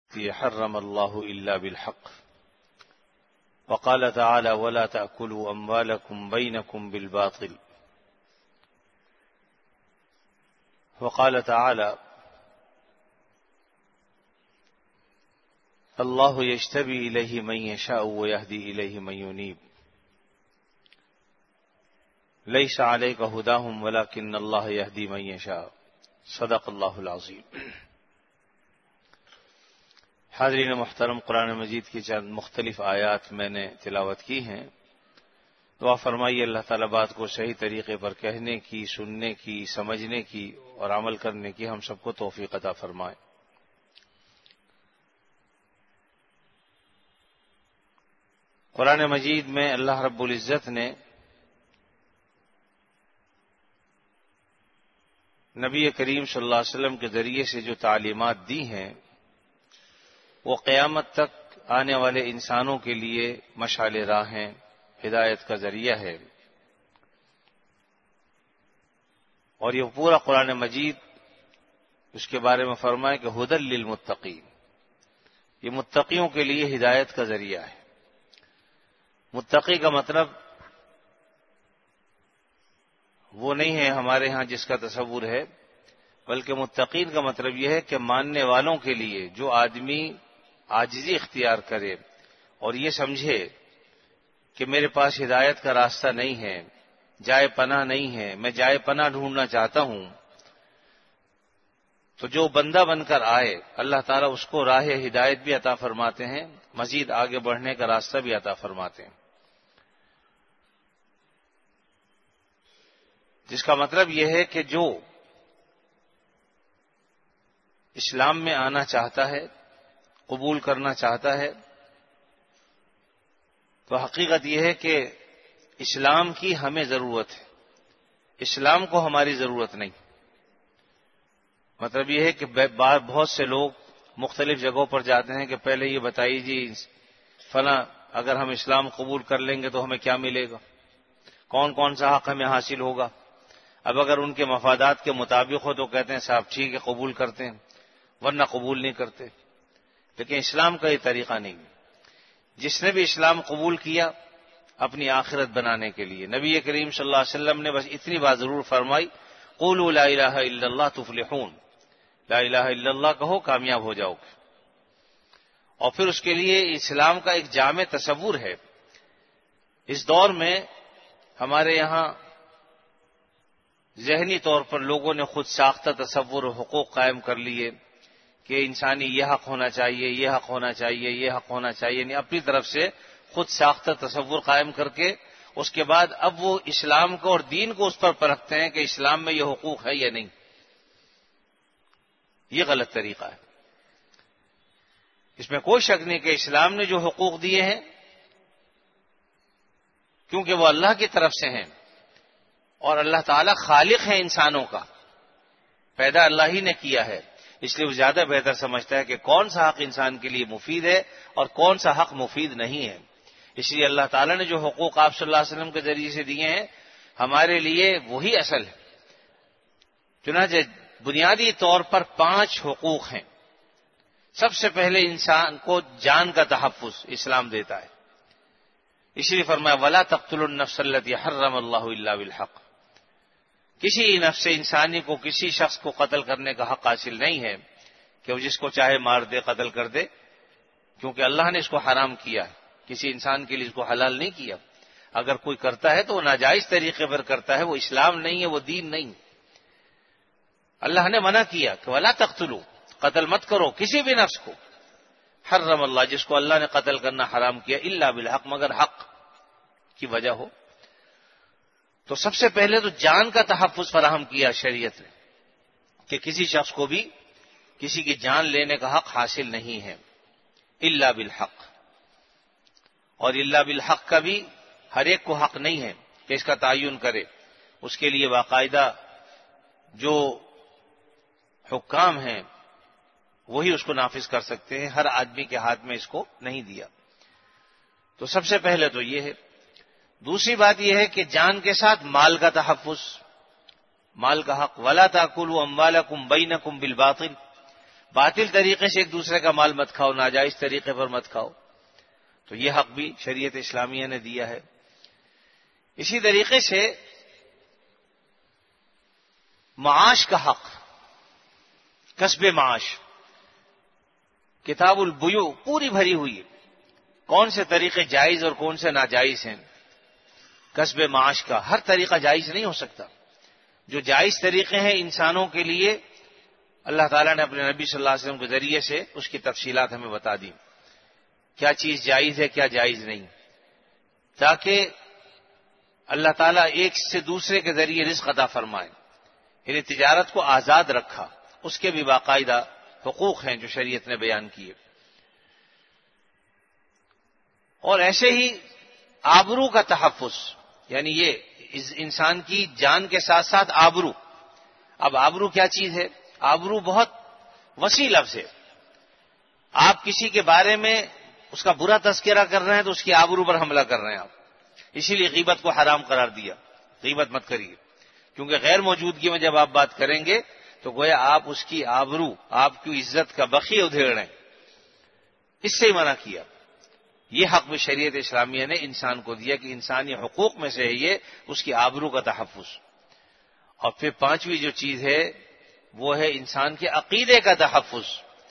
حرم الله إلا بالحق وقال تعالى ولا تأكلوا أموالكم بينكم بالباطل وقال تعالى الله يجتبي إليه من يشاء ويهدي إليه من ينيب ليس عليك هداهم ولكن الله يهدي من يشاء صدق اللہ العظیم۔ حاضرین محترم، قرآن مجید کی چند مختلف آیات میں نے تلاوت کی ہیں۔ دعا فرمائیے اللہ تعالیٰ بات کو صحیح طریقے پر کہنے کی، سننے کی، سمجھنے کی اور عمل کرنے کی ہم سب کو توفیق عطا فرمائے۔ قرآن مجید میں اللہ رب العزت نے نبی کریم صلی اللہ علیہ وسلم کے ذریعے سے جو تعلیمات دی ہیں وہ قیامت تک آنے والے انسانوں کے لیے مشعل راہ ہیں، ہدایت کا ذریعہ ہے۔ اور یہ پورا قرآن مجید اس کے بارے میں فرمائے کہ ھدی للمتقین، یہ متقیوں کے لیے ہدایت کا ذریعہ ہے۔ متقی کا مطلب وہ نہیں ہے ہمارے ہاں جس کا تصور ہے، بلکہ متقین کا مطلب یہ ہے کہ ماننے والوں کے لیے جو آدمی عاجزی اختیار کرے اور یہ سمجھے کہ میرے پاس ہدایت کا راستہ نہیں ہے، جائے پناہ نہیں ہے، میں جائے پناہ ڈھونڈنا چاہتا ہوں، تو جو بندہ بن کر آئے اللہ تعالیٰ اس کو راہ ہدایت بھی عطا فرماتے ہیں، مزید آگے بڑھنے کا راستہ بھی عطا فرماتے ہیں۔ جس کا مطلب یہ ہے کہ جو اسلام میں آنا چاہتا ہے، قبول کرنا چاہتا ہے، تو حقیقت یہ ہے کہ اسلام کی ہمیں ضرورت ہے، اسلام کو ہماری ضرورت نہیں۔ مطلب یہ ہے کہ بہت سے لوگ مختلف جگہوں پر جاتے ہیں کہ پہلے یہ بتائیے جی فلاں اگر ہم اسلام قبول کر لیں گے تو ہمیں کیا ملے گا، کون کون سا حق ہمیں حاصل ہوگا۔ اب اگر ان کے مفادات کے مطابق ہو تو کہتے ہیں صاحب ٹھیک ہے قبول کرتے ہیں، ورنہ قبول نہیں کرتے۔ لیکن اسلام کا یہ طریقہ نہیں۔ جس نے بھی اسلام قبول کیا اپنی آخرت بنانے کے لیے، نبی کریم صلی اللہ علیہ وسلم نے بس اتنی بات ضرور فرمائی، قولوا لا الہ الا اللہ تفلحون، لا الہ الا اللہ کہو کامیاب ہو جاؤ گے۔ اور پھر اس کے لیے اسلام کا ایک جامع تصور ہے۔ اس دور میں ہمارے یہاں ذہنی طور پر لوگوں نے خود ساختہ تصور و حقوق قائم کر لیے کہ انسانی یہ حق ہونا چاہیے، یہ حق ہونا چاہیے، یہ حق ہونا چاہیے، یعنی اپنی طرف سے خود ساختہ تصور قائم کر کے اس کے بعد اب وہ اسلام کو اور دین کو اس پر پرکھتے ہیں کہ اسلام میں یہ حقوق ہے یا نہیں۔ یہ غلط طریقہ ہے۔ اس میں کوئی شک نہیں کہ اسلام نے جو حقوق دیے ہیں کیونکہ وہ اللہ کی طرف سے ہیں، اور اللہ تعالی خالق ہے انسانوں کا، پیدا اللہ ہی نے کیا ہے، اس لیے وہ زیادہ بہتر سمجھتا ہے کہ کون سا حق انسان کے لیے مفید ہے اور کون سا حق مفید نہیں ہے۔ اس لیے اللہ تعالیٰ نے جو حقوق آپ صلی اللہ علیہ وسلم کے ذریعے سے دیے ہیں ہمارے لیے وہی اصل ہے۔ چنانچہ بنیادی طور پر 5 حقوق ہیں۔ سب سے پہلے انسان کو جان کا تحفظ اسلام دیتا ہے، اس لیے فرمایا وَلَا تَقْتُلُوا النَّفْسَ الَّتِي حَرَّمَ اللَّهُ إِلَّا بِالْحَقِّ، کسی نفس انسانی کو، کسی شخص کو قتل کرنے کا حق حاصل نہیں ہے کہ وہ جس کو چاہے مار دے، قتل کر دے، کیونکہ اللہ نے اس کو حرام کیا ہے، کسی انسان کے لیے اس کو حلال نہیں کیا۔ اگر کوئی کرتا ہے تو وہ ناجائز طریقے پر کرتا ہے، وہ اسلام نہیں ہے، وہ دین نہیں۔ اللہ نے منع کیا کہ وَلَا تَقْتُلُوا، قتل مت کرو کسی بھی نفس کو، حرم اللہ، جس کو اللہ نے قتل کرنا حرام کیا، الا بالحق، مگر حق کی وجہ ہو۔ تو سب سے پہلے تو جان کا تحفظ فراہم کیا شریعت نے کہ کسی شخص کو بھی کسی کی جان لینے کا حق حاصل نہیں ہے، الا بالحق۔ اور الا بالحق کا بھی ہر ایک کو حق نہیں ہے کہ اس کا تعین کرے، اس کے لیے باقاعدہ جو حکام ہیں وہی اس کو نافذ کر سکتے ہیں، ہر آدمی کے ہاتھ میں اس کو نہیں دیا۔ تو سب سے پہلے تو یہ ہے۔ دوسری بات یہ ہے کہ جان کے ساتھ مال کا تحفظ، مال کا حق، وَلَا تَأْكُلُوا أَمْوَالَكُمْ بَيْنَكُمْ بِالْبَاطِلِ، باطل طریقے سے ایک دوسرے کا مال مت کھاؤ، ناجائز طریقے پر مت کھاؤ، تو یہ حق بھی شریعت اسلامیہ نے دیا ہے۔ اسی طریقے سے معاش کا حق، کسب معاش، کتاب البیوع پوری بھری ہوئی ہے، کون سے طریقے جائز اور کون سے ناجائز ہیں۔ کسب معاش کا ہر طریقہ جائز نہیں ہو سکتا، جو جائز طریقے ہیں انسانوں کے لیے اللہ تعالیٰ نے اپنے نبی صلی اللہ علیہ وسلم کے ذریعے سے اس کی تفصیلات ہمیں بتا دی، کیا چیز جائز ہے کیا جائز نہیں، تاکہ اللہ تعالیٰ ایک سے دوسرے کے ذریعے رزق عطا فرمائے۔ یعنی تجارت کو آزاد رکھا، اس کے بھی باقاعدہ حقوق ہیں جو شریعت نے بیان کیے۔ اور ایسے ہی آبرو کا تحفظ، یعنی یہ انسان کی جان کے ساتھ ساتھ آبرو۔ اب آبرو کیا چیز ہے؟ آبرو بہت وسیع لفظ ہے۔ آپ کسی کے بارے میں اس کا برا تذکرہ کر رہے ہیں تو اس کی آبرو پر حملہ کر رہے ہیں آپ، اسی لیے غیبت کو حرام قرار دیا، غیبت مت کریے، کیونکہ غیر موجودگی میں جب آپ بات کریں گے تو گویا آپ اس کی آبرو، آپ کی عزت کا بخیہ ادھیڑ رہے ہیں، اس سے ہی منع کیا۔ یہ حق بھی شریعت اسلامیہ نے انسان کو دیا کہ انسانی حقوق میں سے ہے یہ اس کی آبرو کا تحفظ۔ اور پھر پانچویں جو چیز ہے وہ ہے انسان کے عقیدے کا تحفظ۔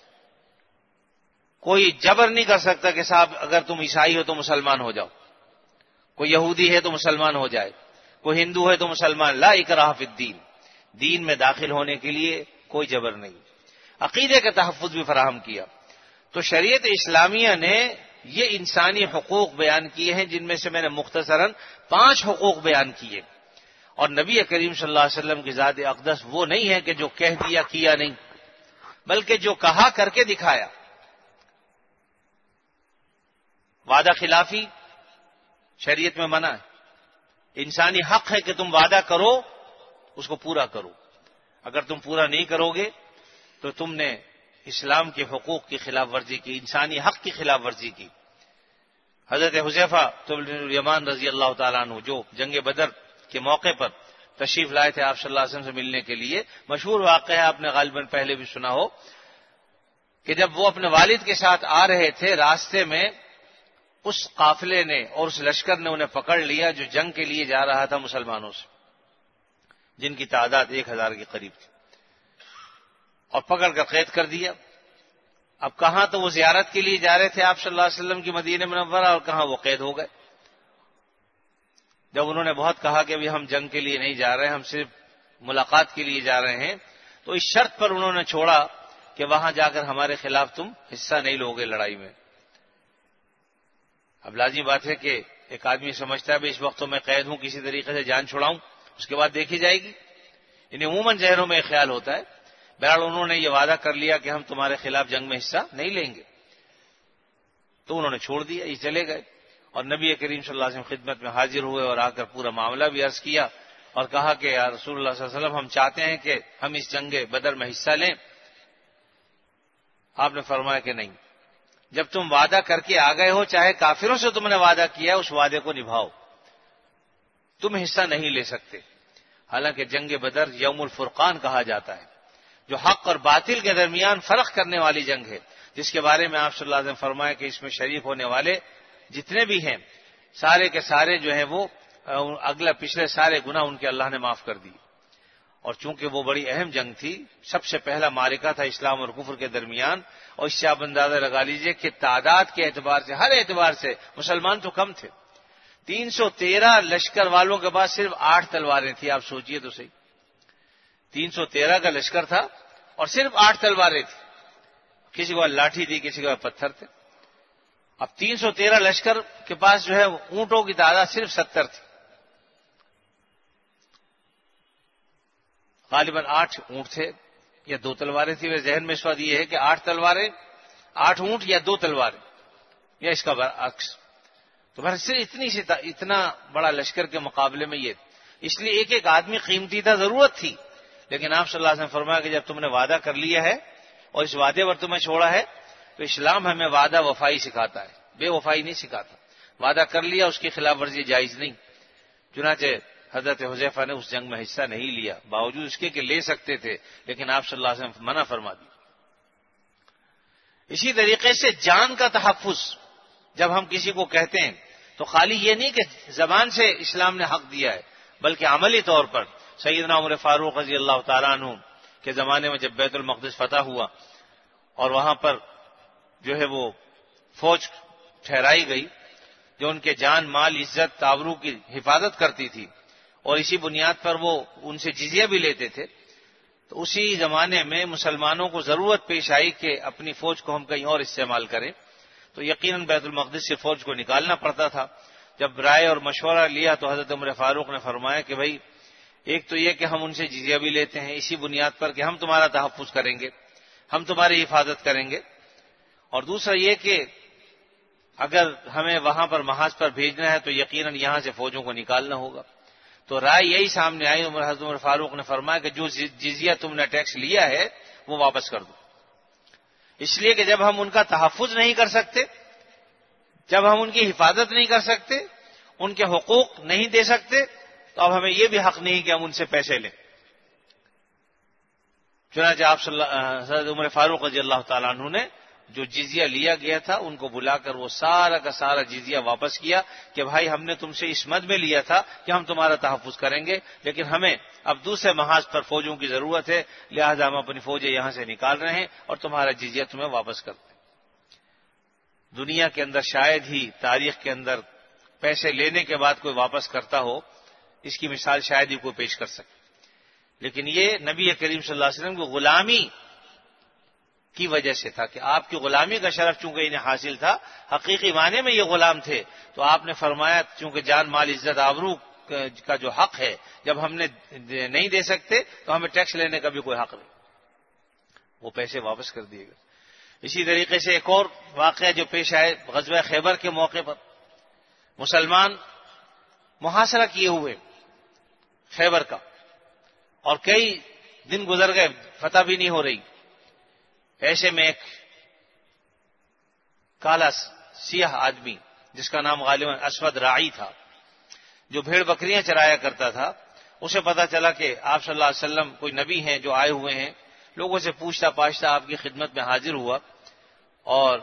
کوئی جبر نہیں کر سکتا کہ صاحب اگر تم عیسائی ہو تو مسلمان ہو جاؤ، کوئی یہودی ہے تو مسلمان ہو جائے، کوئی ہندو ہے تو مسلمان، لا اکراہ فی الدین، دین میں داخل ہونے کے لیے کوئی جبر نہیں۔ عقیدے کا تحفظ بھی فراہم کیا۔ تو شریعت اسلامیہ نے یہ انسانی حقوق بیان کیے ہیں، جن میں سے میں نے مختصراً 5 حقوق بیان کیے۔ اور نبی کریم صلی اللہ علیہ وسلم کی ذات اقدس وہ نہیں ہے کہ جو کہہ دیا کیا نہیں، بلکہ جو کہا کر کے دکھایا۔ وعدہ خلافی شریعت میں منع ہے۔ انسانی حق ہے کہ تم وعدہ کرو، اس کو پورا کرو۔ اگر تم پورا نہیں کرو گے تو تم نے اسلام کے حقوق کی خلاف ورزی کی، انسانی حق کی خلاف ورزی کی۔ حضرت حذیفہ بن الیمان رضی اللہ تعالیٰ عنہ جو جنگ بدر کے موقع پر تشریف لائے تھے آپ صلی اللہ علیہ وسلم سے ملنے کے لیے، مشہور واقعہ ہے، آپ نے غالباً پہلے بھی سنا ہو، کہ جب وہ اپنے والد کے ساتھ آ رہے تھے، راستے میں اس قافلے نے اور اس لشکر نے انہیں پکڑ لیا جو جنگ کے لیے جا رہا تھا مسلمانوں سے، جن کی تعداد 1000 کے قریب تھی، اور پکڑ کر قید کر دیا۔ اب کہاں تو وہ زیارت کے لیے جا رہے تھے آپ صلی اللہ علیہ وسلم کی مدینہ منورہ، اور کہاں وہ قید ہو گئے۔ جب انہوں نے بہت کہا کہ ابھی ہم جنگ کے لیے نہیں جا رہے ہیں، ہم صرف ملاقات کے لیے جا رہے ہیں، تو اس شرط پر انہوں نے چھوڑا کہ وہاں جا کر ہمارے خلاف تم حصہ نہیں لوگے لڑائی میں۔ اب لازمی بات ہے کہ ایک آدمی سمجھتا ہے اس وقت تو میں قید ہوں، کسی طریقے سے جان چھڑاؤں، اس کے بعد دیکھی جائے گی، یعنی عموماً ذہنوں میں ایک خیال ہوتا ہے۔ بہرحال انہوں نے یہ وعدہ کر لیا کہ ہم تمہارے خلاف جنگ میں حصہ نہیں لیں گے، تو انہوں نے چھوڑ دیا، یہ چلے گئے، اور نبی کریم صلی اللہ علیہ وسلم خدمت میں حاضر ہوئے اور آ کر پورا معاملہ بھی عرض کیا اور کہا کہ یا رسول اللہ صلی اللہ علیہ وسلم، ہم چاہتے ہیں کہ ہم اس جنگ بدر میں حصہ لیں۔ آپ نے فرمایا کہ نہیں، جب تم وعدہ کر کے آ گئے ہو، چاہے کافروں سے تم نے وعدہ کیا ہے، اس وعدے کو نبھاؤ، تم حصہ نہیں لے سکتے۔ حالانکہ جنگ بدر یوم الفرقان کہا جاتا ہے، جو حق اور باطل کے درمیان فرق کرنے والی جنگ ہے، جس کے بارے میں آپ صلی اللہ علیہ وسلم فرمایا کہ اس میں شریک ہونے والے جتنے بھی ہیں سارے کے سارے جو ہیں وہ اگلا پچھلے سارے گناہ ان کے اللہ نے معاف کر دی۔ اور چونکہ وہ بڑی اہم جنگ تھی، سب سے پہلا معرکہ تھا اسلام اور کفر کے درمیان، اور اس سے آپ اندازہ لگا لیجئے کہ تعداد کے اعتبار سے، ہر اعتبار سے مسلمان تو کم تھے۔ 313 لشکر والوں کے پاس صرف 8 تلواریں تھیں، آپ سوچئے تو صحیح، 313 کا لشکر تھا اور صرف 8 تلواریں تھیں، کسی کو لاٹھی تھی، کسی کو پتھر تھے۔ اب 313 لشکر کے پاس جو ہے اونٹوں کی تعداد صرف 70 تھی، غالباً 8 اونٹ تھے یا 2 تلواریں تھیں۔ میرے ذہن میں اس وقت یہ ہے کہ 8 تلواریں، 8 اونٹ یا 2 تلواریں، یا اس کا برعکس۔ تو بہر صرف اتنا بڑا لشکر کے مقابلے میں یہ، اس لیے ایک ایک آدمی قیمتی تھا، ضرورت تھی، لیکن آپ صلی اللہ علیہ وسلم نے فرمایا کہ جب تم نے وعدہ کر لیا ہے اور اس وعدے پر تمہیں چھوڑا ہے، تو اسلام ہمیں وعدہ وفائی سکھاتا ہے، بے وفائی نہیں سکھاتا۔ وعدہ کر لیا، اس کی خلاف ورزی جائز نہیں۔ چنانچہ حضرت حذیفہ نے اس جنگ میں حصہ نہیں لیا، باوجود اس کے کہ لے سکتے تھے، لیکن آپ صلی اللہ علیہ وسلم منع فرما دی۔ اسی طریقے سے جان کا تحفظ جب ہم کسی کو کہتے ہیں تو خالی یہ نہیں کہ زبان سے اسلام نے حق دیا ہے، بلکہ عملی طور پر سیدنا عمر فاروق رضی اللہ تعالیٰ عنہ کے زمانے میں جب بیت المقدس فتح ہوا اور وہاں پر جو ہے وہ فوج ٹھہرائی گئی جو ان کے جان مال عزت آبرو کی حفاظت کرتی تھی اور اسی بنیاد پر وہ ان سے جزیہ بھی لیتے تھے، تو اسی زمانے میں مسلمانوں کو ضرورت پیش آئی کہ اپنی فوج کو ہم کہیں اور استعمال کریں، تو یقیناً بیت المقدس سے فوج کو نکالنا پڑتا تھا۔ جب رائے اور مشورہ لیا تو حضرت عمر فاروق نے فرمایا کہ بھائی ایک تو یہ کہ ہم ان سے جزیہ بھی لیتے ہیں اسی بنیاد پر کہ ہم تمہارا تحفظ کریں گے، ہم تمہاری حفاظت کریں گے، اور دوسرا یہ کہ اگر ہمیں وہاں پر محاذ پر بھیجنا ہے تو یقیناً یہاں سے فوجوں کو نکالنا ہوگا۔ تو رائے یہی سامنے آئی، حضرت عمر فاروق نے فرمایا کہ جو جزیہ تم نے ٹیکس لیا ہے وہ واپس کر دو، اس لیے کہ جب ہم ان کا تحفظ نہیں کر سکتے، جب ہم ان کی حفاظت نہیں کر سکتے، ان کے حقوق نہیں دے سکتے، تو اب ہمیں یہ بھی حق نہیں کہ ہم ان سے پیسے لیں۔ چنانچہ آپ حضرت عمر فاروق رضی اللہ تعالیٰ عنہ نے جو جزیہ لیا گیا تھا ان کو بلا کر وہ سارا کا سارا جزیہ واپس کیا کہ بھائی ہم نے تم سے اس مد میں لیا تھا کہ ہم تمہارا تحفظ کریں گے، لیکن ہمیں اب دوسرے محاذ پر فوجوں کی ضرورت ہے، لہذا ہم اپنی فوجیں یہاں سے نکال رہے ہیں اور تمہارا جزیہ تمہیں واپس کرتے ہیں۔ دنیا کے اندر شاید ہی تاریخ کے اندر پیسے لینے کے بعد کوئی واپس کرتا ہو، اس کی مثال شاید ہی کوئی پیش کر سکے، لیکن یہ نبی کریم صلی اللہ علیہ وسلم کی غلامی کی وجہ سے تھا کہ آپ کی غلامی کا شرف چونکہ انہیں حاصل تھا، حقیقی معنی میں یہ غلام تھے، تو آپ نے فرمایا چونکہ جان مال عزت آبرو کا جو حق ہے جب ہم نے نہیں دے سکتے تو ہمیں ٹیکس لینے کا بھی کوئی حق نہیں، وہ پیسے واپس کر دیے گئے۔ اسی طریقے سے ایک اور واقعہ جو پیش آئے غزوہ خیبر کے موقع پر، مسلمان محاصرہ کیے ہوئے خیبر کا اور کئی دن گزر گئے، فتح بھی نہیں ہو رہی، ایسے میں ایک کالا سیاہ آدمی جس کا نام غالباً اسود راعی تھا، جو بھیڑ بکریاں چرایا کرتا تھا، اسے پتا چلا کہ آپ صلی اللہ علیہ وسلم کوئی نبی ہیں جو آئے ہوئے ہیں، لوگوں سے پوچھتا پاچھتا آپ کی خدمت میں حاضر ہوا، اور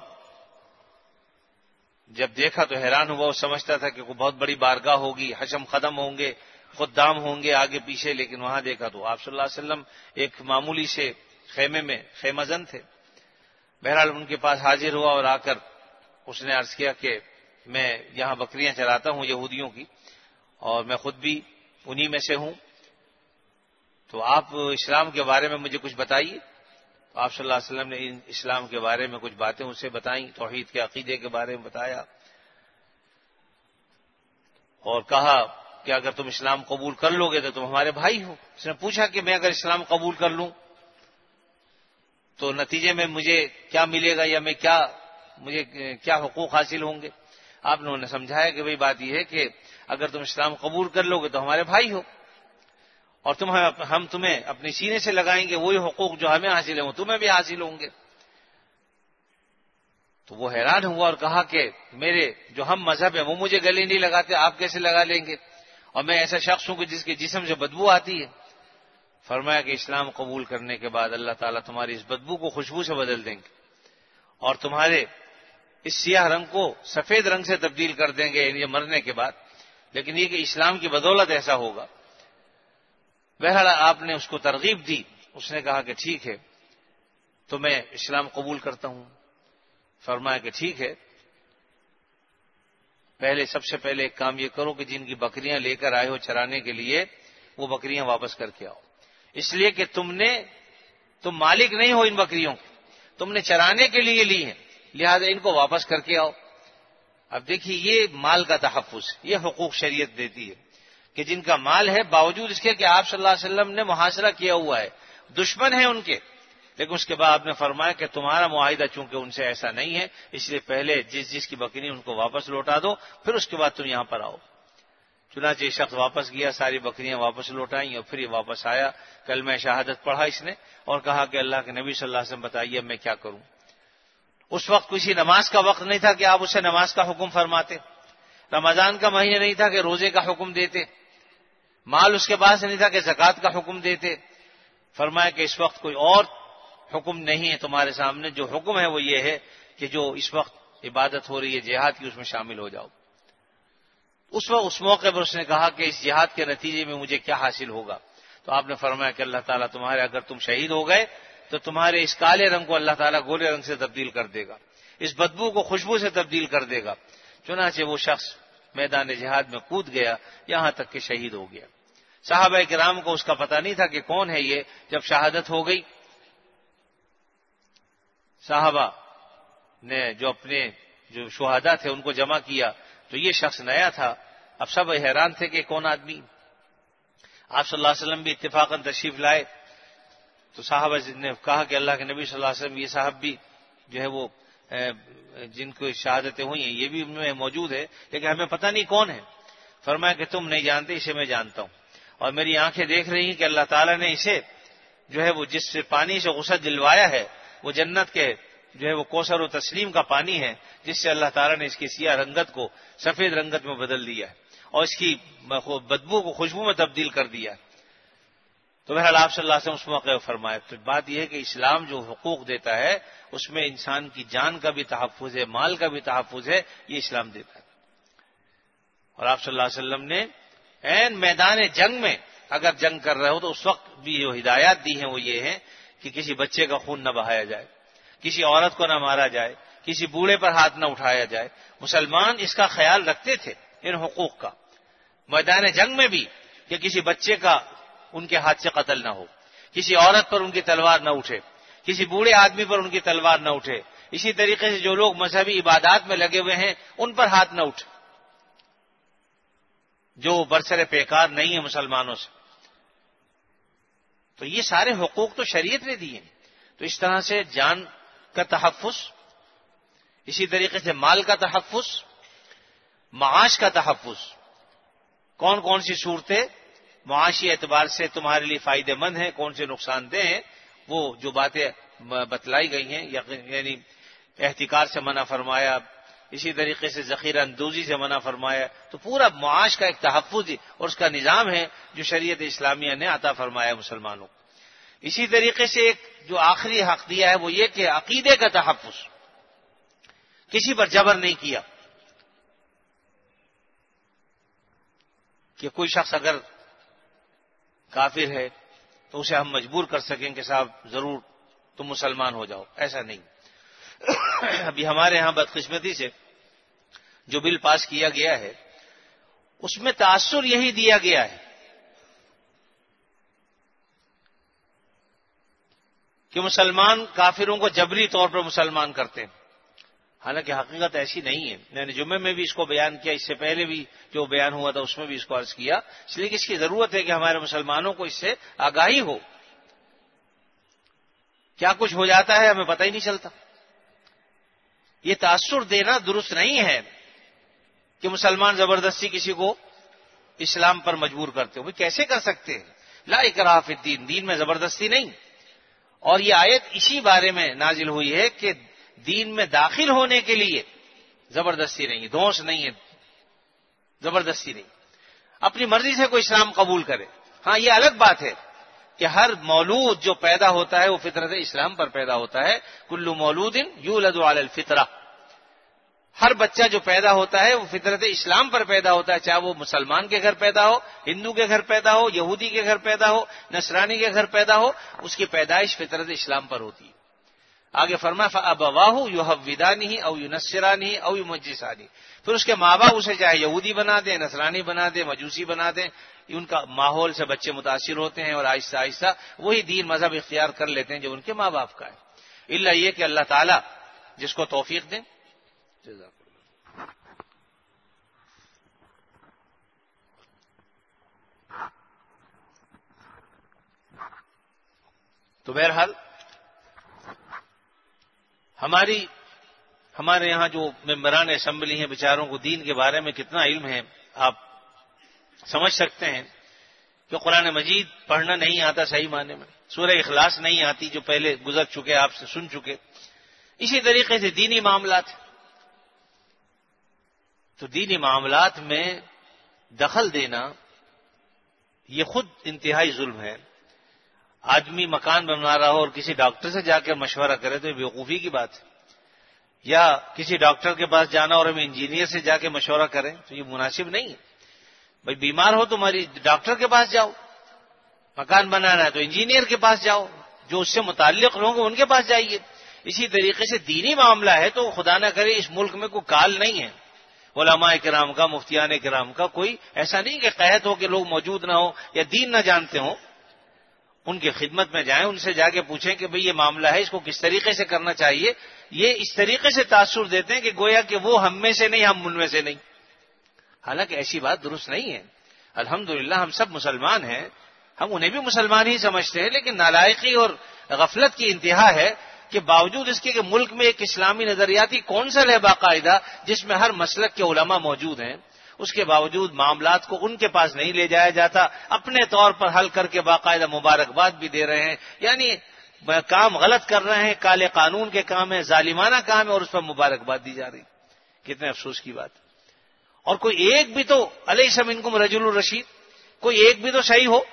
جب دیکھا تو حیران ہوا، وہ سمجھتا تھا کہ کوئی بہت بڑی بارگاہ ہوگی، حشم قدم ہوں گے، خدام ہوں گے آگے پیچھے، لیکن وہاں دیکھا تو آپ صلی اللہ علیہ وسلم ایک معمولی سے خیمے میں خیمہ زن تھے۔ بہرحال ان کے پاس حاضر ہوا اور آ کر اس نے عرض کیا کہ میں یہاں بکریاں چراتا ہوں یہودیوں کی، اور میں خود بھی انہی میں سے ہوں، تو آپ اسلام کے بارے میں مجھے کچھ بتائیے۔ تو آپ صلی اللہ علیہ وسلم نے اسلام کے بارے میں کچھ باتیں اسے بتائیں، توحید کے عقیدے کے بارے میں بتایا، اور کہا کہ اگر تم اسلام قبول کر لو گے تو تم ہمارے بھائی ہو۔ اس نے پوچھا کہ میں اگر اسلام قبول کر لوں تو نتیجے میں مجھے کیا ملے گا، یا مجھے کیا حقوق حاصل ہوں گے؟ آپ نے انہیں سمجھایا کہ بھئی بات یہ ہے کہ اگر تم اسلام قبول کر لو گے تو ہمارے بھائی ہو، اور ہم تمہیں اپنے سینے سے لگائیں گے، وہی حقوق جو ہمیں حاصل ہیں وہ تمہیں بھی حاصل ہوں گے۔ تو وہ حیران ہوا اور کہا کہ میرے جو ہم مذہب ہیں وہ مجھے گلے نہیں لگاتے، آپ کیسے لگا لیں گے، اور میں ایسا شخص ہوں کہ جس کے جسم سے بدبو آتی ہے۔ فرمایا کہ اسلام قبول کرنے کے بعد اللہ تعالیٰ تمہاری اس بدبو کو خوشبو سے بدل دیں گے، اور تمہارے اس سیاہ رنگ کو سفید رنگ سے تبدیل کر دیں گے یہ مرنے کے بعد، لیکن یہ کہ اسلام کی بدولت ایسا ہوگا۔ بہرحال آپ نے اس کو ترغیب دی، اس نے کہا کہ ٹھیک ہے تو میں اسلام قبول کرتا ہوں۔ فرمایا کہ ٹھیک ہے، سب سے پہلے ایک کام یہ کرو کہ جن کی بکریاں لے کر آئے ہو چرانے کے لیے وہ بکریاں واپس کر کے آؤ، اس لیے کہ تم مالک نہیں ہو ان بکریوں کے، تم نے چرانے کے لیے لی ہیں، لہذا ان کو واپس کر کے آؤ۔ اب دیکھیے یہ مال کا تحفظ، یہ حقوق شریعت دیتی ہے کہ جن کا مال ہے باوجود اس کے کہ آپ صلی اللہ علیہ وسلم نے محاصرہ کیا ہوا ہے، دشمن ہیں ان کے، لیکن اس کے بعد آپ نے فرمایا کہ تمہارا معاہدہ چونکہ ان سے ایسا نہیں ہے، اس لیے پہلے جس کی بکری ان کو واپس لوٹا دو، پھر اس کے بعد تم یہاں پر آؤ۔ چنانچہ یہ شخص واپس گیا، ساری بکریاں واپس لوٹائیں، اور پھر یہ واپس آیا، کلمہ شہادت پڑھا اس نے اور کہا کہ اللہ کے نبی صلی اللہ علیہ وسلم بتائیے اب میں کیا کروں۔ اس وقت کسی نماز کا وقت نہیں تھا کہ آپ اسے نماز کا حکم فرماتے، رمضان کا مہینہ نہیں تھا کہ روزے کا حکم دیتے، مال اس کے پاس نہیں تھا کہ زکوٰۃ کا حکم دیتے۔ فرمایا کہ اس وقت کوئی اور حکم نہیں ہے تمہارے سامنے، جو حکم ہے وہ یہ ہے کہ جو اس وقت عبادت ہو رہی ہے جہاد کی، اس میں شامل ہو جاؤ۔ اس موقع پر اس نے کہا کہ اس جہاد کے نتیجے میں مجھے کیا حاصل ہوگا؟ تو آپ نے فرمایا کہ اللہ تعالیٰ تمہارے، اگر تم شہید ہو گئے تو تمہارے اس کالے رنگ کو اللہ تعالیٰ گورے رنگ سے تبدیل کر دے گا، اس بدبو کو خوشبو سے تبدیل کر دے گا۔ چنانچہ وہ شخص میدان جہاد میں کود گیا، یہاں تک کہ شہید ہو گیا۔ صحابہ کرام کو اس کا پتہ نہیں تھا کہ کون ہے یہ۔ جب شہادت ہو گئی، صحابہ نے جو اپنے جو شہداء تھے ان کو جمع کیا تو یہ شخص نیا تھا۔ اب سب حیران تھے کہ کون آدمی۔ آپ صلی اللہ علیہ وسلم بھی اتفاقاً تشریف لائے تو صحابہ نے کہا کہ اللہ کے نبی صلی اللہ علیہ وسلم، یہ صاحب بھی جو ہے وہ جن کو شہادتیں ہوئی ہیں یہ بھی ان میں موجود ہے، لیکن ہمیں پتہ نہیں کون ہے۔ فرمایا کہ تم نہیں جانتے، اسے میں جانتا ہوں، اور میری آنکھیں دیکھ رہی ہیں کہ اللہ تعالیٰ نے اسے جو ہے وہ جس سے پانی سے غسل دلوایا ہے وہ جنت کے جو ہے وہ کوثر و تسلیم کا پانی ہے، جس سے اللہ تعالیٰ نے اس کی سیاہ رنگت کو سفید رنگت میں بدل دیا ہے اور اس کی بدبو کو خوشبو میں تبدیل کر دیا ہے۔ تو بہرحال آپ صلی اللہ علیہ وسلم اس موقع فرمایا۔ تو بات یہ ہے کہ اسلام جو حقوق دیتا ہے اس میں انسان کی جان کا بھی تحفظ ہے، مال کا بھی تحفظ ہے، یہ اسلام دیتا ہے۔ اور آپ صلی اللہ علیہ وسلم نے عین میدان جنگ میں اگر جنگ کر رہے ہو تو اس وقت بھی جو ہدایات دی ہیں وہ یہ ہیں کہ کسی بچے کا خون نہ بہایا جائے، کسی عورت کو نہ مارا جائے، کسی بوڑھے پر ہاتھ نہ اٹھایا جائے۔ مسلمان اس کا خیال رکھتے تھے ان حقوق کا، میدان جنگ میں بھی، کہ کسی بچے کا ان کے ہاتھ سے قتل نہ ہو، کسی عورت پر ان کی تلوار نہ اٹھے، کسی بوڑھے آدمی پر ان کی تلوار نہ اٹھے۔ اسی طریقے سے جو لوگ مذہبی عبادات میں لگے ہوئے ہیں ان پر ہاتھ نہ اٹھے جو برسر پیکار نہیں ہے مسلمانوں سے۔ تو یہ سارے حقوق تو شریعت نے دیے ہیں۔ تو اس طرح سے جان کا تحفظ، اسی طریقے سے مال کا تحفظ، معاش کا تحفظ۔ کون کون سی صورتیں معاشی اعتبار سے تمہارے لیے فائدہ مند ہیں، کون سے نقصان دہ ہیں، وہ جو باتیں بتلائی گئی ہیں، یعنی احتکار سے منع فرمایا، اسی طریقے سے ذخیرہ اندوزی سے منع فرمایا۔ تو پورا معاش کا ایک تحفظ اور اس کا نظام ہے جو شریعت اسلامیہ نے عطا فرمایا مسلمانوں کو۔ اسی طریقے سے ایک جو آخری حق دیا ہے وہ یہ کہ عقیدے کا تحفظ، کسی پر جبر نہیں کیا کہ کوئی شخص اگر کافر ہے تو اسے ہم مجبور کر سکیں کہ صاحب ضرور تم مسلمان ہو جاؤ، ایسا نہیں۔ ابھی ہمارے ہاں بدقسمتی سے جو بل پاس کیا گیا ہے اس میں تاثر یہی دیا گیا ہے کہ مسلمان کافروں کو جبری طور پر مسلمان کرتے ہیں، حالانکہ حقیقت ایسی نہیں ہے۔ میں نے جمعے میں بھی اس کو بیان کیا، اس سے پہلے بھی جو بیان ہوا تھا اس میں بھی اس کو عرض کیا، اس لیے کہ اس کی ضرورت ہے کہ ہمارے مسلمانوں کو اس سے آگاہی ہو۔ کیا کچھ ہو جاتا ہے ہمیں پتہ ہی نہیں چلتا۔ یہ تاثر دینا درست نہیں ہے کہ مسلمان زبردستی کسی کو اسلام پر مجبور کرتے ہو، کیسے کر سکتے ہیں؟ لا اکراہ فی الدین، دین میں زبردستی نہیں۔ اور یہ آیت اسی بارے میں نازل ہوئی ہے کہ دین میں داخل ہونے کے لیے زبردستی نہیں، دھونس نہیں ہے، زبردستی نہیں، اپنی مرضی سے کوئی اسلام قبول کرے۔ ہاں یہ الگ بات ہے کہ ہر مولود جو پیدا ہوتا ہے وہ فطرت اسلام پر پیدا ہوتا ہے، کل مولود یولد علی الفطرہ، ہر بچہ جو پیدا ہوتا ہے وہ فطرت اسلام پر پیدا ہوتا ہے، چاہے وہ مسلمان کے گھر پیدا ہو، ہندو کے گھر پیدا ہو، یہودی کے گھر پیدا ہو، نصرانی کے گھر پیدا ہو، اس کی پیدائش فطرت اسلام پر ہوتی ہے۔ آگے فرمایا فَأَبَوَاهُ يُحَوِّدَانِهِ أَوْ يُنَصِّرَانِهِ أَوْ يُمَجِّسَانِهِ، پھر اس کے ماں باپ اسے چاہے یہودی بنا دیں، نصرانی بنا دیں، مجوسی بنا دیں، ان کا ماحول سے بچے متاثر ہوتے ہیں اور آہستہ آہستہ وہی دین مذہب اختیار کر لیتے ہیں جو ان کے ماں باپ کا ہے، الا یہ کہ اللہ تعالیٰ جس کو توفیق دیں۔ تو بہرحال ہمارے یہاں جو ممبران اسمبلی ہیں بیچاروں کو دین کے بارے میں کتنا علم ہے آپ سمجھ سکتے ہیں کہ قرآن مجید پڑھنا نہیں آتا صحیح معنی میں، سورہ اخلاص نہیں آتی جو پہلے گزر چکے آپ سے سن چکے۔ اسی طریقے سے دینی معاملات، تو دینی معاملات میں دخل دینا یہ خود انتہائی ظلم ہے۔ آدمی مکان بنا رہا ہو اور کسی ڈاکٹر سے جا کر مشورہ کرے تو یہ بیوقوفی کی بات ہے، یا کسی ڈاکٹر کے پاس جانا اور ہم انجینئر سے جا کے مشورہ کریں تو یہ مناسب نہیں ہے۔ بھائی بیمار ہو تو ڈاکٹر کے پاس جاؤ، مکان بنانا ہے تو انجینئر کے پاس جاؤ، جو اس سے متعلق لوگ ہیں ان کے پاس جائیے۔ اسی طریقے سے دینی معاملہ ہے تو خدا نہ کرے اس ملک میں کوئی کال نہیں ہے علماء کرام کا، مفتیان کرام کا، کوئی ایسا نہیں کہ قحط ہو کہ لوگ موجود نہ ہو یا دین نہ جانتے ہوں، ان کی خدمت میں جائیں، ان سے جا کے پوچھیں کہ بھئی یہ معاملہ ہے، اس کو کس طریقے سے کرنا چاہیے۔ یہ اس طریقے سے تاثر دیتے ہیں کہ گویا کہ وہ ہم میں سے نہیں، ہم ان میں سے نہیں، حالانکہ ایسی بات درست نہیں ہے۔ الحمدللہ ہم سب مسلمان ہیں، ہم انہیں بھی مسلمان ہی سمجھتے ہیں، لیکن نالائقی اور غفلت کی انتہا ہے کہ باوجود اس کے کہ ملک میں ایک اسلامی نظریاتی کونسل ہے باقاعدہ جس میں ہر مسلک کے علماء موجود ہیں، اس کے باوجود معاملات کو ان کے پاس نہیں لے جایا جاتا، اپنے طور پر حل کر کے باقاعدہ مبارکباد بھی دے رہے ہیں، یعنی کام غلط کر رہے ہیں، کالے قانون کے کام ہے، ظالمانہ کام ہے اور اس پر مبارکباد دی جا رہی۔ کتنے افسوس کی بات۔ اور کوئی ایک بھی تو الیس منکم رجل الرشید، کوئی ایک بھی تو صحیح ہو،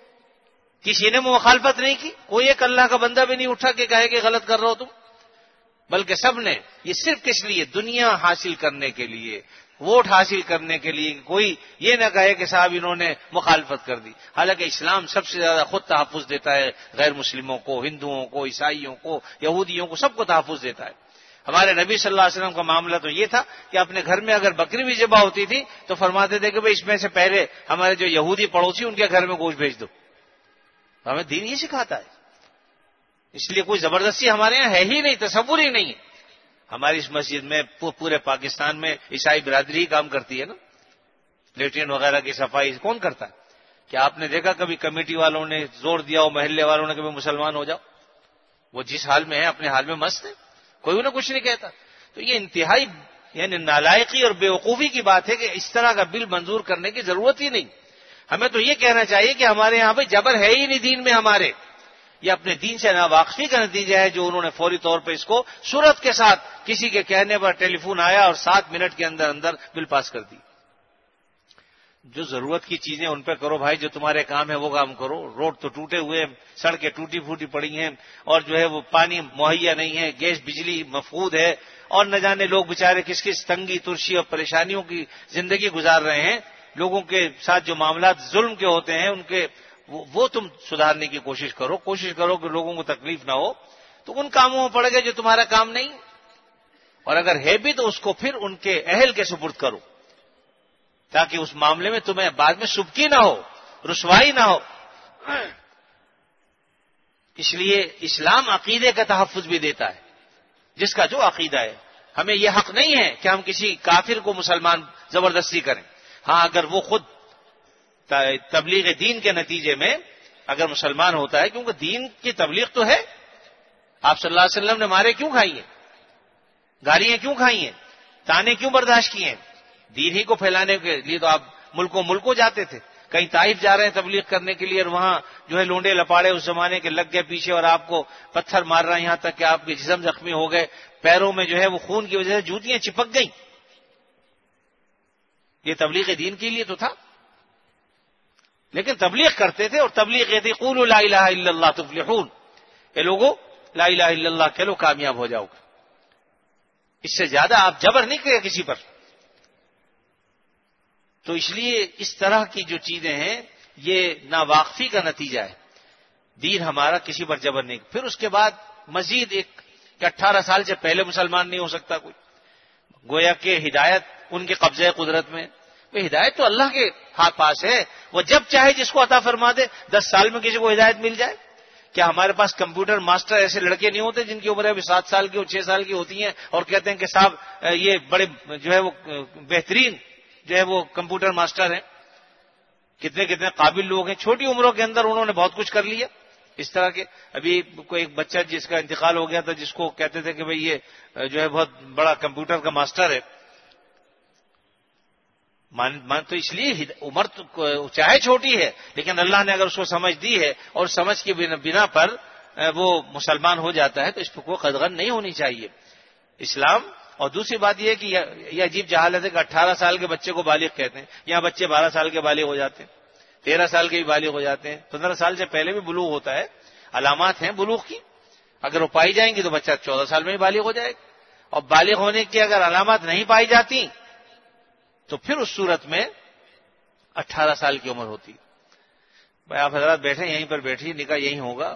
کسی نے مخالفت نہیں کی، کوئی ایک اللہ کا بندہ بھی نہیں اٹھا کہ کہے کہ غلط کر رہے ہو تم، بلکہ سب نے یہ صرف کس لیے، دنیا حاصل کرنے کے لیے، ووٹ حاصل کرنے کے لیے، کوئی یہ نہ کہے کہ صاحب انہوں نے مخالفت کر دی۔ حالانکہ اسلام سب سے زیادہ خود تحفظ دیتا ہے غیر مسلموں کو، ہندوؤں کو، عیسائیوں کو، یہودیوں کو، سب کو تحفظ دیتا ہے۔ ہمارے نبی صلی اللہ علیہ وسلم کا معاملہ تو یہ تھا کہ اپنے گھر میں اگر بکری بھی ذبح ہوتی تھی تو فرماتے تھے کہ بھئی اس میں سے پہلے ہمارے جو یہودی پڑوسی ان کے گھر میں گوشت بھیج دو۔ ہمیں دین یہ سکھاتا ہے، اس لیے کوئی زبردستی ہمارے یہاں ہے ہی نہیں، تصور ہی نہیں ہے۔ ہماری اس مسجد میں پورے پاکستان میں عیسائی برادری کام کرتی ہے نا، لیٹرین وغیرہ کی صفائی کون کرتا ہے؟ کیا آپ نے دیکھا کبھی کمیٹی والوں نے زور دیا ہو، محلے والوں نے کبھی مسلمان ہو جاؤ؟ وہ جس حال میں ہے اپنے حال میں مست ہے، کوئی انہیں کچھ نہیں کہتا۔ تو یہ انتہائی یعنی نالائقی اور بیوقوفی کی بات ہے کہ اس طرح کا بل منظور کرنے کی ضرورت ہی نہیں۔ ہمیں تو یہ کہنا چاہیے کہ ہمارے یہاں بھائی جبر ہے ہی نہیں دین میں ہمارے، یہ اپنے دین سے ناواقفی کا نتیجہ ہے جو انہوں نے فوری طور پہ اس کو صورت کے ساتھ کسی کے کہنے پر ٹیلی فون آیا اور 7 منٹ کے اندر اندر بل پاس کر دی۔ جو ضرورت کی چیزیں ان پہ کرو بھائی، جو تمہارے کام ہے وہ کام کرو۔ روڈ تو ٹوٹے ہوئے، سڑکیں ٹوٹی پھوٹی پڑی ہیں، اور جو ہے وہ پانی مہیا نہیں ہے، گیس بجلی مفقود ہے، اور نہ جانے لوگ بیچارے کس کس تنگی ترشی اور پریشانیوں کی زندگی گزار رہے ہیں۔ لوگوں کے ساتھ جو معاملات ظلم کے ہوتے ہیں ان کے وہ تم سدھارنے کی کوشش کرو کہ لوگوں کو تکلیف نہ ہو، تو ان کاموں میں پڑ گئے جو تمہارا کام نہیں، اور اگر ہے بھی تو اس کو پھر ان کے اہل کے سپرد کرو تاکہ اس معاملے میں تمہیں بعد میں سبکی نہ ہو، رسوائی نہ ہو۔ اس لیے اسلام عقیدے کا تحفظ بھی دیتا ہے، جس کا جو عقیدہ ہے۔ ہمیں یہ حق نہیں ہے کہ ہم کسی کافر کو مسلمان زبردستی کریں۔ ہاں اگر وہ خود تبلیغ دین کے نتیجے میں اگر مسلمان ہوتا ہے، کیونکہ دین کی تبلیغ تو ہے، آپ صلی اللہ علیہ وسلم نے مارے کیوں کھائی ہیں، گالیاں کیوں کھائی ہیں، تانے کیوں برداشت کیے ہیں؟ دین ہی کو پھیلانے کے لیے تو آپ ملکوں جاتے تھے۔ کہیں طائف جا رہے ہیں تبلیغ کرنے کے لیے اور وہاں جو ہے لونڈے لپاڑے اس زمانے کے لگ گئے پیچھے اور آپ کو پتھر مار رہا ہے، یہاں تک کہ آپ کے جسم زخمی ہو گئے، پیروں میں جو ہے وہ خون کی وجہ سے جوتیاں چپک گئیں۔ یہ تبلیغ دین کے لیے تو تھا، لیکن تبلیغ کرتے تھے، اور تبلیغ یہ تھی قولوا لا الہ الا اللہ تفلحون، اے لوگو لا الہ الا اللہ کہہ لو کامیاب ہو جاؤ گے۔ اس سے زیادہ آپ جبر نہیں کرے کسی پر۔ تو اس لیے اس طرح کی جو چیزیں ہیں یہ ناواقفی کا نتیجہ ہے۔ دین ہمارا کسی پر جبر نہیں۔ پھر اس کے بعد مزید ایک کہ 18 سال سے پہلے مسلمان نہیں ہو سکتا کوئی، گویا کہ ہدایت ان کے قبضہ قدرت میں۔ ہدایت تو اللہ کے ہاتھ پاس ہے، وہ جب چاہے جس کو عطا فرما دے۔ 10 سال میں کسی کو ہدایت مل جائے؟ کیا ہمارے پاس کمپیوٹر ماسٹر ایسے لڑکے نہیں ہوتے جن کی عمر ابھی 7 سال کی اور 6 سال کی ہوتی ہیں اور کہتے ہیں کہ صاحب یہ بڑے جو ہے وہ بہترین جو ہے وہ کمپیوٹر ماسٹر ہیں؟ کتنے کتنے قابل لوگ ہیں، چھوٹی عمروں کے اندر انہوں نے بہت کچھ کر لیا۔ اس طرح کے ابھی کوئی ایک بچہ جس کا انتقال ہو گیا تھا، جس کو کہتے تھے کہ بھئی یہ جو ہے بہت بڑا کمپیوٹر کا ماسٹر ہے۔ مان تو اس لیے عمر تو چاہے چھوٹی ہے، لیکن اللہ نے اگر اس کو سمجھ دی ہے اور سمجھ کی بنا پر وہ مسلمان ہو جاتا ہے تو اس پر کوئی قدغن نہیں ہونی چاہیے اسلام۔ اور دوسری بات یہ ہے کہ یہ عجیب جہالت ہے کہ 18 سال کے بچے کو بالغ کہتے ہیں، یہاں بچے 12 سال کے بالغ ہو جاتے ہیں، 13 سال کے بھی بالغ ہو جاتے ہیں، 15 سال سے پہلے بھی بلوغ ہوتا ہے، علامات ہیں بلوغ کی، اگر وہ پائی جائیں گی تو بچہ 14 سال میں ہی بالغ ہو جائے گا، اور بالغ ہونے کی اگر علامات نہیں پائی جاتی تو پھر اس صورت میں 18 سال کی عمر ہوتی۔ بھائی آپ حضرات بیٹھے یہیں پر بیٹھیے، نکاح یہیں ہوگا،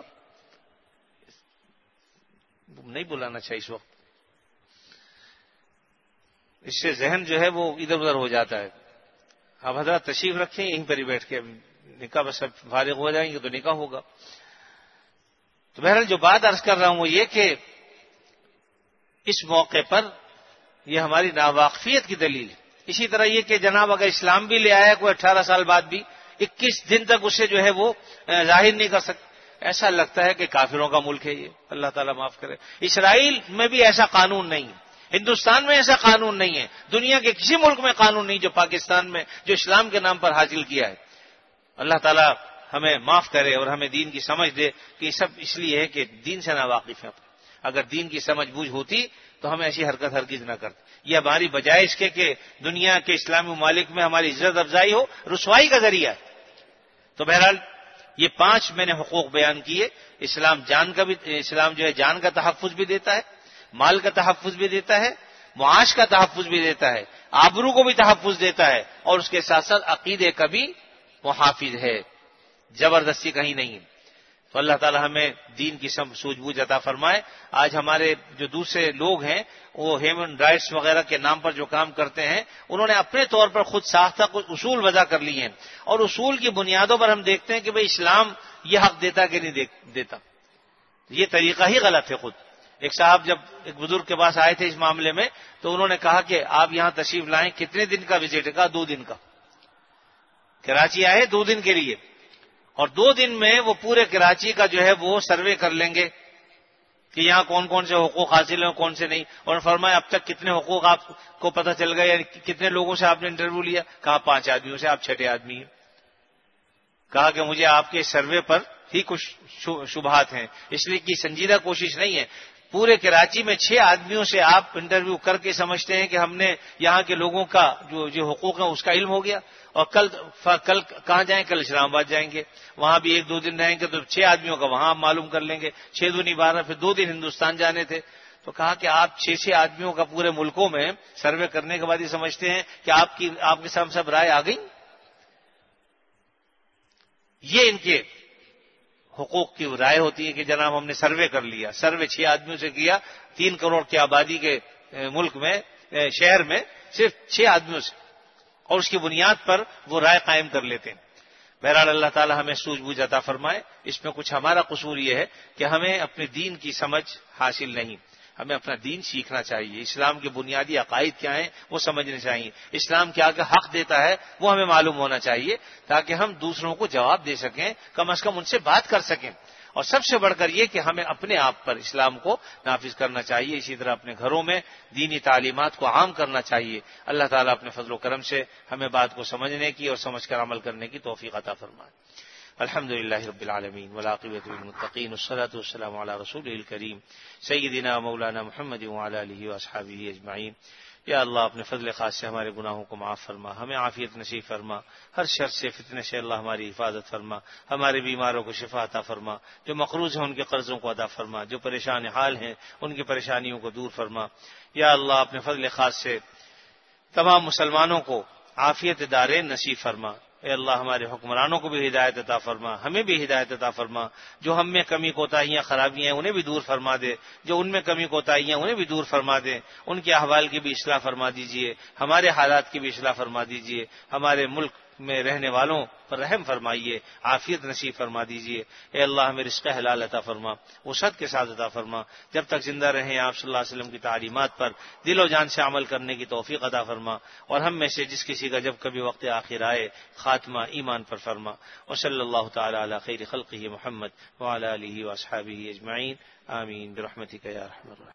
نہیں بلانا چاہیے اس وقت، اس سے ذہن جو ہے وہ ادھر ادھر ہو جاتا ہے۔ آپ حضرات تشریف رکھیں یہیں پر ہی بیٹھ کے، نکاح بس فارغ ہو جائیں گے تو نکاح ہوگا۔ تو بہرحال جو بات عرض کر رہا ہوں وہ یہ کہ اس موقع پر یہ ہماری ناواقفیت کی دلیل ہے۔ اسی طرح یہ کہ جناب اگر اسلام بھی لے آیا کوئی 18 سال بعد بھی 21 دن تک اسے جو ہے وہ ظاہر نہیں کر سکتا، ایسا لگتا ہے کہ کافروں کا ملک ہے یہ، اللہ تعالیٰ معاف کرے۔ اسرائیل میں بھی ایسا قانون نہیں ہے، ہندوستان میں ایسا قانون نہیں ہے، دنیا کے کسی ملک میں قانون نہیں جو پاکستان میں جو اسلام کے نام پر حاصل کیا ہے۔ اللہ تعالیٰ ہمیں معاف کرے اور ہمیں دین کی سمجھ دے کہ یہ سب اس لیے ہے کہ دین سے ناواقف ہیں۔ اگر دین کی سمجھ بوجھ ہوتی تو ہم ایسی حرکت ہرگز نہ کرتے۔ یہ ہماری بجائے اس کے کہ دنیا کے اسلامی ممالک میں ہماری عزت افزائی ہو، رسوائی کا ذریعہ ہے۔ تو بہرحال یہ 5 میں نے حقوق بیان کیے۔ اسلام جو ہے جان کا تحفظ بھی دیتا ہے، مال کا تحفظ بھی دیتا ہے، معاش کا تحفظ بھی دیتا ہے، آبرو کو بھی تحفظ دیتا ہے، اور اس کے ساتھ ساتھ عقیدے کا بھی محافظ ہے، زبردستی کہیں نہیں۔ تو اللہ تعالی ہمیں دین کی سوجھ بوجھ عطا فرمائے۔ آج ہمارے جو دوسرے لوگ ہیں وہ ہیومن رائٹس وغیرہ کے نام پر جو کام کرتے ہیں، انہوں نے اپنے طور پر خود ساختہ کچھ اصول وضع کر لیے ہیں، اور اصول کی بنیادوں پر ہم دیکھتے ہیں کہ بھئی اسلام یہ حق دیتا کہ نہیں دیتا۔ یہ طریقہ ہی غلط ہے خود۔ ایک صاحب جب ایک بزرگ کے پاس آئے تھے اس معاملے میں تو انہوں نے کہا کہ آپ یہاں تشریف لائیں، کتنے دن کا وزٹ ہے؟ کہا 2 دن کا۔ کراچی آئے 2 دن کے لیے، اور 2 دن میں وہ پورے کراچی کا جو ہے وہ سروے کر لیں گے کہ یہاں کون کون سے حقوق حاصل ہیں کون سے نہیں، اور فرمایا اب تک کتنے حقوق آپ کو پتہ چل گئے، یعنی کتنے لوگوں سے آپ نے انٹرویو لیا؟ کہا 5 آدمیوں سے، آپ 6 آدمی ہیں۔ کہا کہ مجھے آپ کے سروے پر ہی کچھ شبہات ہیں، اس لیے کہ سنجیدہ کوشش نہیں ہے۔ پورے کراچی میں 6 آدمیوں سے آپ انٹرویو کر کے سمجھتے ہیں کہ ہم نے یہاں کے لوگوں کا جو حقوق ہیں اس کا علم ہو گیا، اور کل کہاں جائیں؟ کل اسلام آباد جائیں گے، وہاں بھی 1-2 دن رہیں گے تو 6 آدمیوں کا وہاں آپ معلوم کر لیں گے، 6 دونی 12، پھر 2 دن ہندوستان جانے تھے۔ تو کہا کہ آپ 6 آدمیوں کا پورے ملکوں میں سروے کرنے کے بعد یہ سمجھتے ہیں کہ آپ کے ساتھ سب رائے آ گئی؟ یہ ان کے حقوق کی رائے ہوتی ہے کہ جناب ہم نے سروے کر لیا، سروے 6 آدمیوں سے کیا، 3 کروڑ کی آبادی کے ملک میں، شہر میں صرف 6 آدمیوں سے، اور اس کی بنیاد پر وہ رائے قائم کر لیتے ہیں۔ بہرحال اللہ تعالی ہمیں سوجھ بوجھ عطا فرمائے۔ اس میں کچھ ہمارا قصور یہ ہے کہ ہمیں اپنے دین کی سمجھ حاصل نہیں، ہمیں اپنا دین سیکھنا چاہیے، اسلام کے بنیادی عقائد کیا ہیں وہ سمجھنے چاہیے، اسلام کیا کیا حق دیتا ہے وہ ہمیں معلوم ہونا چاہیے، تاکہ ہم دوسروں کو جواب دے سکیں، کم از کم ان سے بات کر سکیں۔ اور سب سے بڑھ کر یہ کہ ہمیں اپنے آپ پر اسلام کو نافذ کرنا چاہیے، اسی طرح اپنے گھروں میں دینی تعلیمات کو عام کرنا چاہیے۔ اللہ تعالیٰ اپنے فضل و کرم سے ہمیں بات کو سمجھنے کی اور سمجھ کر عمل کرنے کی توفیق عطا فرمائے۔ الحمدللہ رب العالمین والعاقبۃ للمتقین والصلاۃ والسلام علی رسولہ الکریم سیدنا مولانا محمد وعلی آلہ واصحابہ اجمعین۔ یا اللہ اپنے فضل خاص سے ہمارے گناہوں کو معاف فرما، ہمیں عافیت نصیب فرما، ہر شر سے فتنے سے اللہ ہماری حفاظت فرما، ہمارے بیماروں کو شفا عطا فرما، جو مقروض ہیں ان کے قرضوں کو ادا فرما، جو پریشان حال ہیں ان کی پریشانیوں کو دور فرما۔ یا اللہ اپنے فضل خاص سے تمام مسلمانوں کو عافیت دارین نصیب فرما۔ اے اللہ ہمارے حکمرانوں کو بھی ہدایت عطا فرما، ہمیں بھی ہدایت عطا فرما، جو ہم میں کمی کوتاہیاں خرابیاں ہیں انہیں بھی دور فرما دے، جو ان میں کمی کوتاہیاں انہیں بھی دور فرما دے، ان کے احوال کی بھی اصلاح فرما دیجئے، ہمارے حالات کی بھی اصلاح فرما دیجئے، ہمارے ملک میں رہنے والوں پر رحم فرمائیے، عافیت نصیب فرما دیجئے۔ اے اللہ ہمیں رزق حلال عطا فرما، وسعت کے ساتھ عطا فرما، جب تک زندہ رہیں آپ صلی اللہ علیہ وسلم کی تعلیمات پر دل و جان سے عمل کرنے کی توفیق عطا فرما، اور ہم میں سے جس کسی کا جب کبھی وقت آخر آئے خاتمہ ایمان پر فرما۔ وصلی اللہ تعالی علی خیر خلقہ محمد وعلی آلہ واصحابہ اجمعین، آمین برحمتک یا ارحم الراحمین۔